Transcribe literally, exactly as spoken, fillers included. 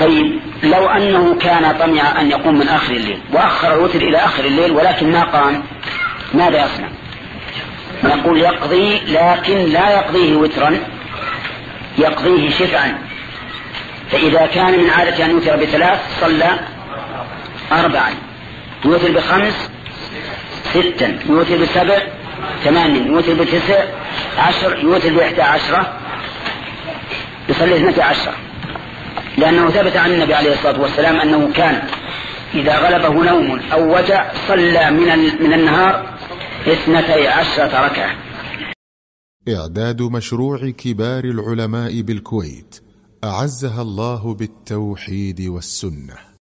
طيب لو أنه كان طمع أن يقوم من آخر الليل وأخر الوتر إلى آخر الليل ولكن ما قام، ماذا يصنع؟ نقول يقضي، لكن لا يقضيه وترا، يقضيه شفعا. فإذا كان من عادة أن يوتر بثلاث صلى أربعا، يوتر بخمس ستا، يوتر بسبع ثمانين، يوتر بتسع عشر، يوتر بإحدى عشرة، يصلي اثنتي عشرة، لأنه ثبت عن النبي عليه الصلاة والسلام أنه كان إذا غلبه نوم أو وجع صلى من من النهار اثنتي عشرة ركعة. إعداد مشروع كبار العلماء بالكويت أعزها الله بالتوحيد والسنة.